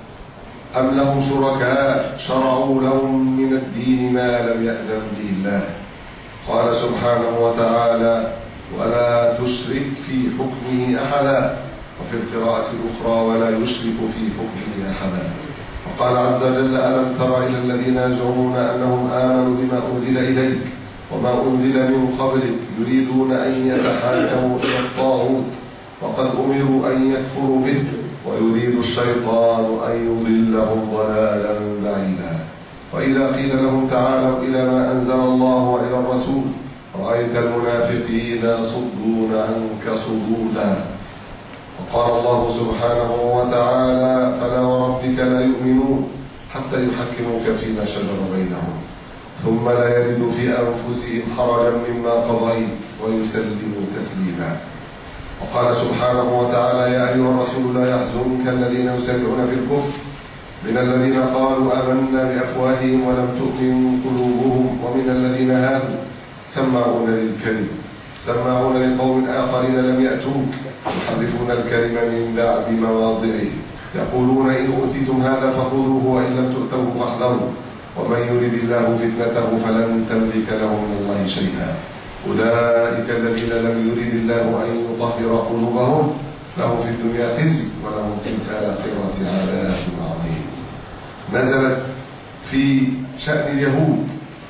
Speaker 3: أم لهم شركاء شرعوا لهم من الدين ما لم يأذن به الله. قال سبحانه وتعالى: ولا تشرك في حكمه أحدا، وفي القراءة الأخرى: ولا يشرك في حكمه أحدا. وقال عز وجل: ألم تر إلى الذين يزعمون أنهم آمنوا بما أنزل إليك وما أنزل من قبلك يريدون أن يتحاكموا إلى الطاغوت وقد أمروا أن يكفروا به ويريد الشيطان أن يضلهم ضلالا بعيدا. وإذا قيل لهم تعالوا إلى ما أنزل الله وإلى الرسول رأيت المنافقين يصدون عنك صدودا. وقال الله سبحانه وتعالى: فلا وربك لا يؤمنون حتى يحكموك فيما شجر بينهم ثم لا يجدوا في أنفسهم حرجا مما قضيت ويسلموا تسليما. وقال سبحانه وتعالى: يا أيها الرسول لا يحزنك الذين يسارعون في الكفر من الذين قالوا آمنا بأفواههم ولم تؤمن قلوبهم ومن الذين هادوا سماعون للكذب سماعون لقوم آخرين لم يأتوك يحرفون الكلم من بعد مواضعه يقولون إن أوتيتم هذا فخذوه وإن لم تؤتوه فاحذروا ومن يرد الله فتنته فلن تملك له من الله شيئا. أولئك الذين لم يرد الله أن يطهر قلوبهم لهم في الدنيا خزي ولهم في الآخرة عذاب عظيم. نزلت في شأن اليهود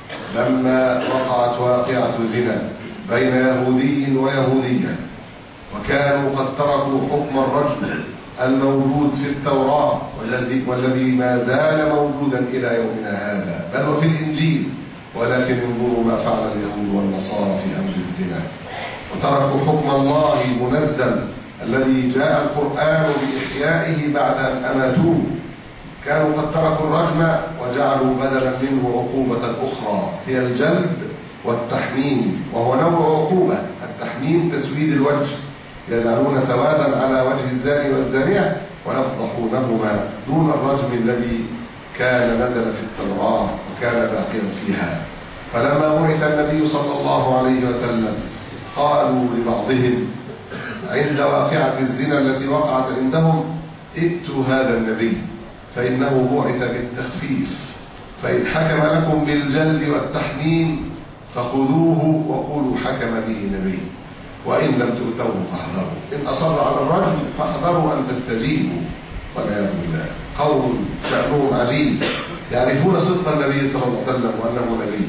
Speaker 3: لما وقعت واقعة زنا بين يهودي ويهودية، وكانوا قد تركوا حكم الرجل الموجود في التوراة والذي ما زال موجودا إلى يومنا هذا بل وفي الإنجيل، ولكن انظروا ما فعل اليهود والنصارى في أمر الزنا، وتركوا حكم الله المنزل الذي جاء القرآن بإحيائه بعد أن أماتوه. كانوا قد تركوا الرجم وجعلوا بدلا منه عقوبة أخرى هي الجلد والتحميم، وهو نوع عقوبة. التحميم تسويد الوجه، يجعلون سوادا على وجه الزاني والزانية ويفضحونهما دون الرجم الذي كان نزل في التوراة وكان باقيا فيها. فلما بعث النبي صلى الله عليه وسلم قالوا لبعضهم عند واقعة الزنا التي وقعت عندهم: ائتوا هذا النبي فإنه بعث بالتخفيف، فإن حكم لكم بالجلد والتحميم فخذوه وقولوا حكم به نبي، وإن لم تؤتوه فاحذروا، إن أصر على الرجل فاحذروا أن تستجيبوا. والعياذ بالله قوم شأنهم عجيب، يعرفون صدق النبي صلى الله عليه وسلم وأنه نبي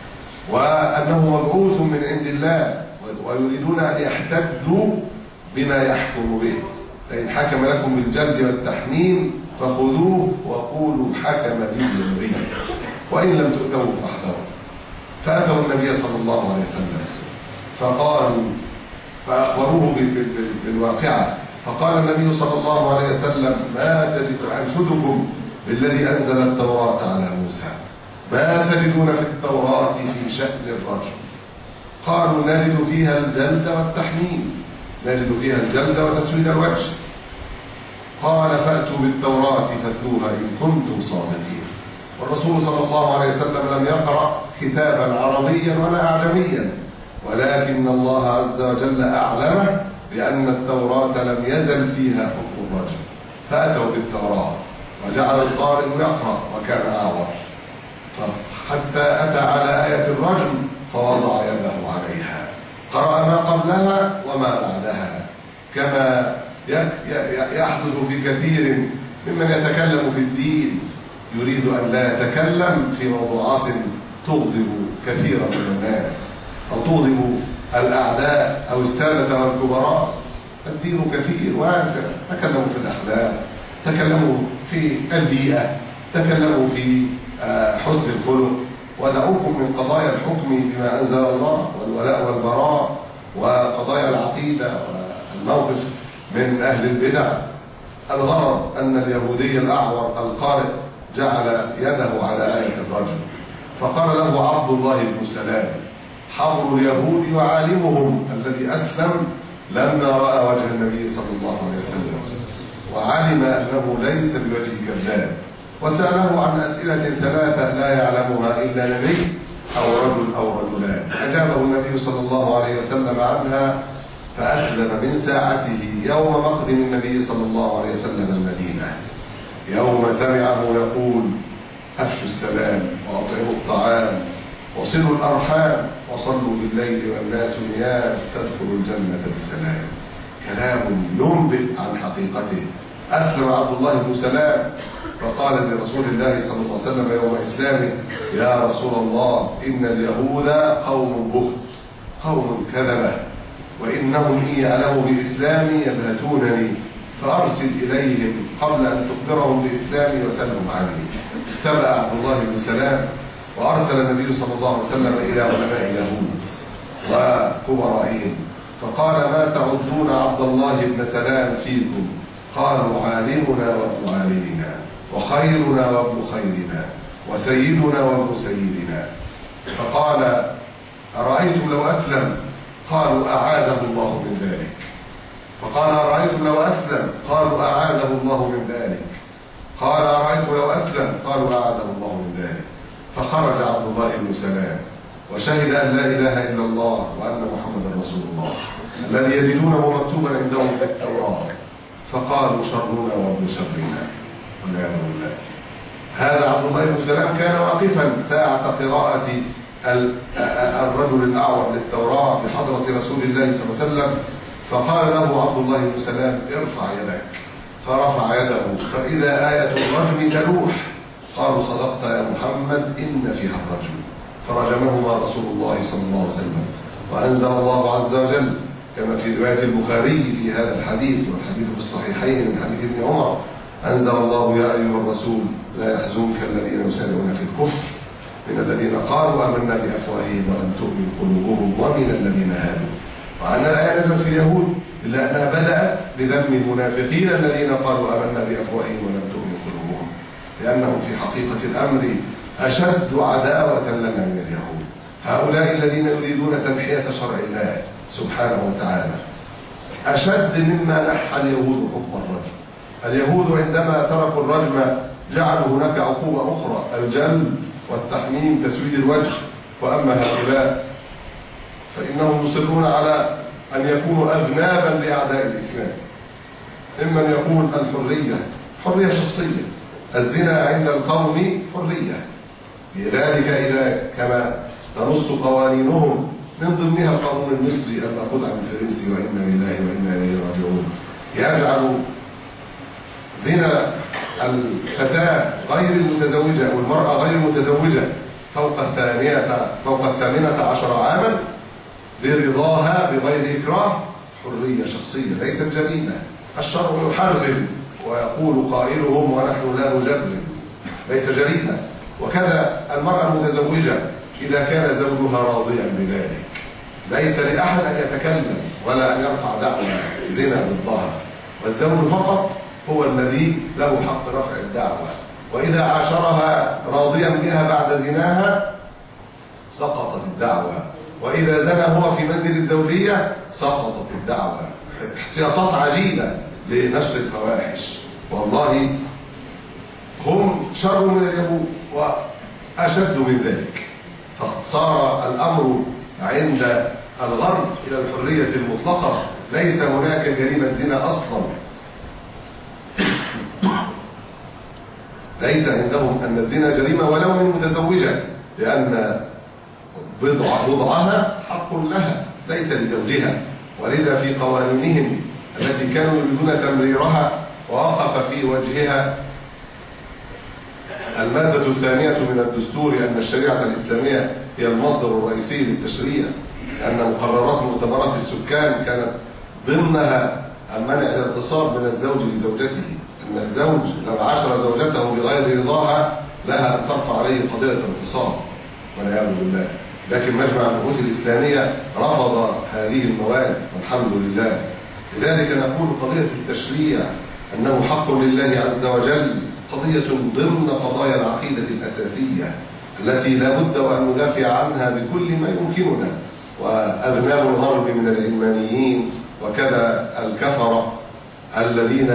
Speaker 3: وأنه مبعوث من عند الله، ويريدون أن يحتدوا بما يحكم به. فإن حكم لكم بالجلد والتحميم فخذوه وقولوا حكم به نبي، وإن لم تؤتوه فاحذروا. فأتوا النبي صلى الله عليه وسلم فقالوا فأخبروه بالواقعة، فقال النبي صلى الله عليه وسلم: ما تجد أنشدكم بالذي أنزل التوراة على موسى، ما تجدون في التوراة في شأن الرجل؟ قالوا: نجد فيها الجلد والتحميم، نجد فيها الجلد وتسويد الوجه. قال: فأتوا بالتوراة فاتلوها إن كنتم صادقين. والرسول صلى الله عليه وسلم لم يقرأ كتابا عربيا ولا أعجميا، ولكن الله عز وجل أعلمه بأن التوراة لم يزل فيها حكم الرجل، فأتوا بالتوراة وجعل القارئ يقرأ وكان أعور، حتى أتى على آية الرجم فوضع يده عليها، قرأ ما قبلها وما بعدها، كما يحدث في كثير ممن يتكلم في الدين يريد أن لا يتكلم في موضوعات تغضب كثيرا من الناس أو تغضب الأعداء أو السادة والكبراء. الدين كثير واسع، تكلموا في الأخلاق، تكلموا في البيئة، تكلموا في حسن الخلق، ودعوكم من قضايا الحكم بما أنزل الله والولاء والبراء وقضايا العقيدة والموقف من أهل البدع. الغرض أن اليهودي الأعور القارئ جعل يده على آية الرجل، فقال له عبد الله بن سلام حبر اليهود وعالمهم الذي أسلم لما رأى وجه النبي صلى الله عليه وسلم وعلم أنه ليس بوجه كذاب، وسأله عن أسئلة 3 لا يعلمها إلا نبي أو رجل أو رجلان، أجابه النبي صلى الله عليه وسلم عنها، فأسلم من ساعته يوم مقدم النبي صلى الله عليه وسلم المدينة، يوم سمعه يقول: أفشوا السلام وأطعموا الطعام وصلوا الأرحام وصلوا بالليل والناس نيام تدخلوا الجنة بسلام. كلام ينبئ عن حقيقته. أسلم عبد الله بن سلام فقال لرسول الله صلى الله عليه وسلم يوم إسلامه: يا رسول الله، إن اليهود قوم بهت، قوم كذبة، وإنهم إن يعلموا بإسلامي يبهتونني، فأرسل إليهم قبل أن تخبرهم بإسلامي وسلهم عني. اتبع عبد الله بن سلام، وأرسل النبي صلى الله عليه وسلم إلى علماء اليهود وكبرائهم فقال: ما تعدون عبد الله بن سلام فيكم؟ قالوا: عالمنا وابن عالمنا، وخيرنا وابن خيرنا، وسيدنا وابن سيدنا. فقال: أرأيتم لو أسلم؟ قالوا: أعاذه الله من ذلك. فقال: أرأيتم لو أسلم؟ قالوا: أعاذه الله من ذلك. قال: أرأيتم لو أسلم؟ قالوا: أعاذه الله من ذلك. فخرج عبد الله بن سلام وشهد أن لا إله إلا الله وأن محمدا رسول الله الذي يجدونه مكتوبا عندهم في التوراة، فقالوا: شرنا وابن شرنا، والعياذ بالله. هذا عبد الله بن سلام كان واقفا ساعة قراءة الرجل الأعور للتوراة بحضرة رسول الله صلى الله عليه وسلم، فقال له عبد الله بن سلام: ارفع يدك. فرفع يده فإذا آية الرجم تلوح. قالوا: صدقت يا محمد، إن فيها الرجم. فرجمهما رسول الله صلى الله عليه وسلم، وأنزل الله عز وجل كما في رواية البخاري في هذا الحديث، والحديث في الصحيحين من حديث ابن عمر: أنزل الله: يا أيها الرسول لا يحزنك الذين يسارعون في الكفر من الذين قالوا آمنا بأفواههم ولم تؤمن قلوبهم ومن الذين هادوا. وأن الآية نزلت في اليهود إلا أنها بدأت بذم المنافقين الذين قالوا آمنا بأفواههم ولم تؤمن قلوبهم، لأنهم في حقيقة الأمر أشد عداوة لنا من اليهود. هؤلاء الذين يريدون تنحية شرع الله سبحانه وتعالى أشد مما نحى اليهود حكم الرجم. اليهود عندما تركوا الرجم جعلوا هناك عقوبة أخرى: الجلد والتحميم، تسويد الوجه. وأما هؤلاء فإنهم يصرون على أن يكونوا أذنابا لأعداء الإسلام، ممن يقول الحرية حرية شخصية، الزنا عند القوم حرية، لذلك إذا كما تنص قوانينهم من ضمنها القانون المصري المأخوذ عن الفرنسي وإنا لله وإنا إليه راجعون، يجعل زنا الفتاة غير المتزوجة والمرأة غير المتزوجة فوق 18 عاما برضاها بغير إكراه حرية شخصية ليست جريمة. الشرع يحرم ويقول قائلهم ونحن لا نجرم، ليس جريمة. وكذا المرأة المتزوجة إذا كان زوجها راضيا بذلك ليس لأحد أن يتكلم ولا أن يرفع دعوى زنا ضدها، والزوج فقط هو الذي له حق رفع الدعوى، وإذا عاشرها راضيا بها بعد زناها سقطت الدعوة، وإذا زنى هو في منزل الزوجية سقطت الدعوة. احتياطات عجيبة لنشر الفواحش، والله هم شر من اليهود وأشد من ذلك. فصار الأمر عند الغرب إلى الحرية المطلقة، ليس هناك جريمة زنا أصلا، ليس عندهم أن الزنا جريمة ولو من متزوجة، لأن بضعها حق لها ليس لزوجها. ولذا في قوانينهم التي كانوا يريدون تمريرها ووقف في وجهها المادة 2 من الدستور أن الشريعة الإسلامية هي المصدر الرئيسي للتشريع، لأن مقررات مؤتمرات السكان كانت ضمنها منع الاغتصاب من الزوج لزوجته، أن الزوج لو عاشر زوجته بغير رضاها لها أن ترفع عليه قضية الاغتصاب والعياذ بالله. لكن مجمع البحوث الإسلامية رفض هذه المواد والحمد لله. لذلك نقول قضية التشريع أنه حق لله عز وجل قضية ضمن قضايا العقيدة الأساسية التي لا بد وأن ندافع عنها بكل ما يمكننا. وأذناب الغرب من العلمانيين وكذا الكفرة الذين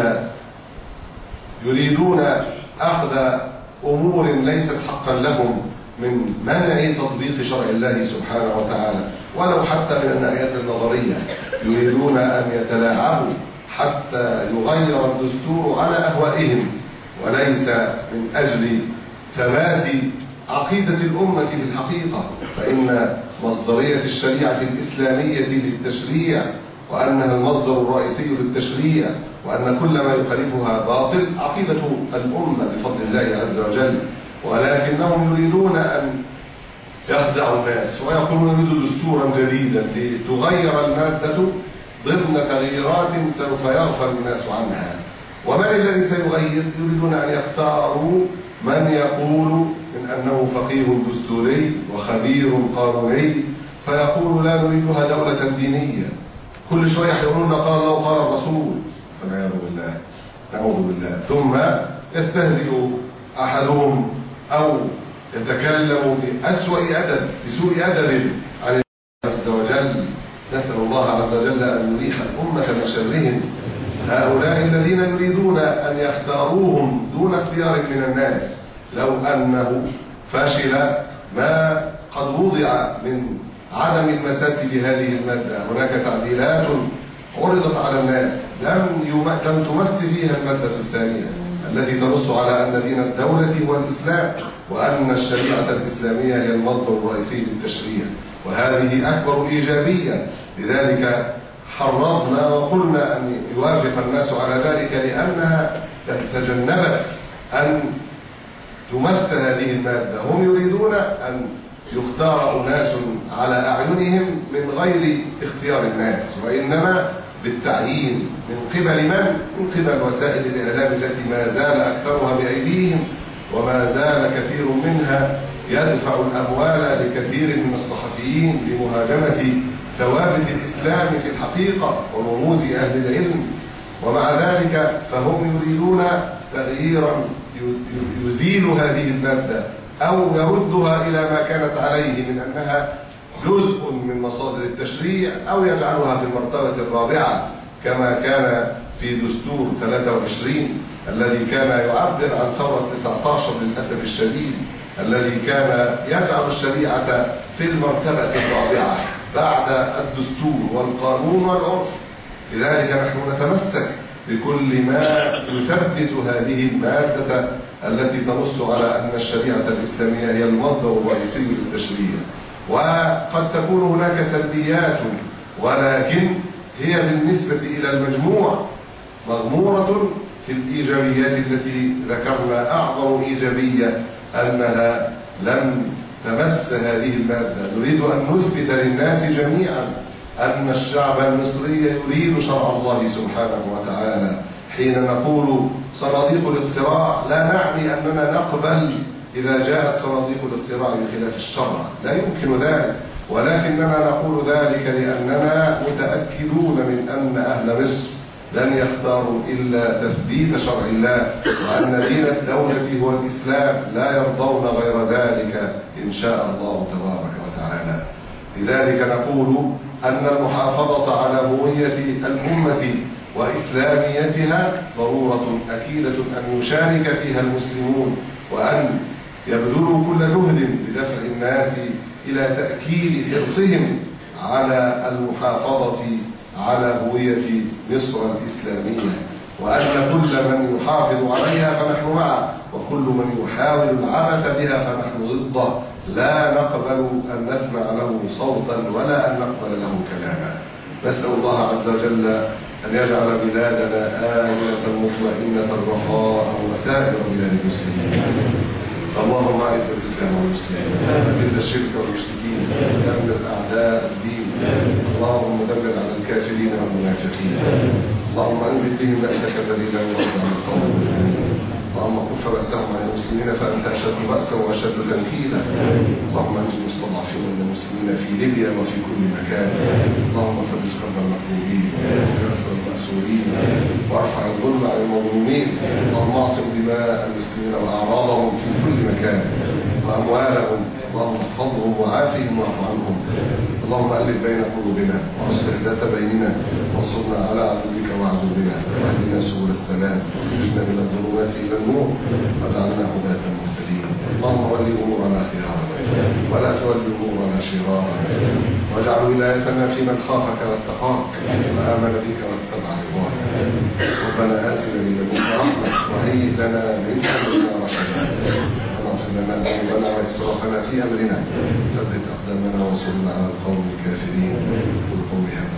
Speaker 3: يريدون أخذ أمور ليست حقا لهم من منع تطبيق شرع الله سبحانه وتعالى، ولو حتى من الناحية النظرية يريدون أن يتلاعبوا حتى يغير الدستور على أهوائهم، وليس من أجل ثبات عقيدة الأمة في الحقيقة. فإن مصدرية الشريعة الإسلامية للتشريع وأنها المصدر الرئيسي للتشريع، وأن كل ما يخالفها باطل عقيدة الأمة بفضل الله عز وجل. ولكنهم يريدون أن يخدعوا الناس ويقولون نريد دستورا جديدا لتغير المادة ضمن تغييرات سوف يغفل الناس عنها. ومن الذي سيغير؟ يريدون أن يختاروا من يقول من أنه فقيه دستوري وخبير قانوني فيقول لا نريدها دولة دينية. كل شوية يقولون قال الله قال الرسول، والعياذ بالله، نعوذ بالله. ثم يستهزئ أحدهم أو يتكلم بأسوأ أدب بسوء أدب عن الله عز وجل. نسأل الله عز وجل أن يريح الأمة من شرهم هؤلاء الذين يريدون أن يختاروهم دون اختيار من الناس. لو أنه فشل ما قد وضع من عدم المساس بهذه المادة، هناك تعديلات عرضت على الناس لم تمس فيها المادة 2 التي تنص على أن دين الدولة هو الإسلام، وأن الشريعة الإسلامية هي المصدر الرئيسي للتشريع، وهذه أكبر إيجابية. لذلك حرضنا وقلنا أن يوافق الناس على ذلك لأنها تجنبت أن تمس هذه المادة. هم يريدون أن يختار أناس على أعينهم من غير اختيار الناس، وإنما بالتعيين من قبل من؟ من قبل وسائل الإعلام التي ما زال أكثرها بأيديهم، وما زال كثير منها يدفع الأموال لكثير من الصحفيين لمهاجمة ثوابت الإسلام في الحقيقة ورموز أهل العلم. ومع ذلك فهم يريدون تغييرا يزيل هذه المادة أو يردها إلى ما كانت عليه من أنها جزء من مصادر التشريع، أو يجعلها في المرتبة الرابعة كما كان في دستور 23 الذي كان يعبر عن ثورة 19 للأسف الشديد، الذي كان يجعل الشريعة في المرتبة الرابعة بعد الدستور والقانون والعرف. لذلك نحن نتمسك بكل ما يثبت هذه المادة التي تنص على أن الشريعة الإسلامية هي المصدر الرئيسي للتشريع. وقد تكون هناك سلبيات، ولكن هي بالنسبة إلى المجموع مغمورة في الإيجابيات التي ذكرنا. أعظم إيجابية أنها لم تمس هذه المادة. نريد أن نثبت للناس جميعا أن الشعب المصري يريد شرع الله سبحانه وتعالى. حين نقول صناديق الاقتراع لا نعني أننا نقبل إذا جاءت صناديق الاقتراع بخلاف الشرع، لا يمكن ذلك، ولكننا نقول ذلك لأننا متأكدون من أن أهل مصر لن يختاروا إلا تثبيت شرع الله، وأن دين الدولة هو الإسلام، لا يرضون غير ذلك إن شاء الله تبارك وتعالى. لذلك نقول أن المحافظة على هوية الأمة وإسلاميتها ضرورة أكيدة أن يشارك فيها المسلمون، وأن يبذلوا كل جهد بدفع الناس إلى تأكيد حرصهم على المحافظة على هوية مصر الإسلامية، وأن كل من يحافظ عليها فنحن معه، وكل من يحاول العبث بها فنحن ضده. لا نقبل أن نسمع له صوتا ولا أن نقبل له كلاما. نسأل الله عز وجل أن يجعل بلادنا آمنة مطمئنة رخاء وسائر بلاد المسلمين. اللهم اعز الاسلام والمسلمين، اذل الشرك والمشركين، دمر اعداء الدين. اللهم دمر على الكافرين والمنافقين. اللهم انزل بهم باسك الذي لا يرد عن القوم المجرمين. اللهم كف باسهم عن المسلمين فانت اشد باسا واشد تنكيلا. اللهم انجي المستضعفين من المسلمين في ليبيا وفي كل مكان. اللهم فرج كرب المكروبين ويسر المأسورين وارفع الظلم عن المظلومين. اللهم اعصم دماء المسلمين واعراضهم في كل مكان واموالهم. اللهم احفظهم وعافهم واعف عنهم. اللهم الف بين قلوبنا واصلح ذات بيننا وانصرنا على عدوك وعدونا، واهدنا سبل السلام، واخرجنا من الظلمات الى النور، واجعلنا هداة مهتدين. اللهم ول امورنا خيارنا ولا تول امورنا شرارنا، واجعل ولايتنا في من خافك واتقاك وامن بك واتبع رضاك. ربنا اتنا من لدنك رحمه وهيئ لنا من امرنا رشدا. واغفر لنا ذنوبنا واسرافنا في امرنا، ثبت اقدامنا وانصرنا على القوم الكافرين. قل قولي هذا.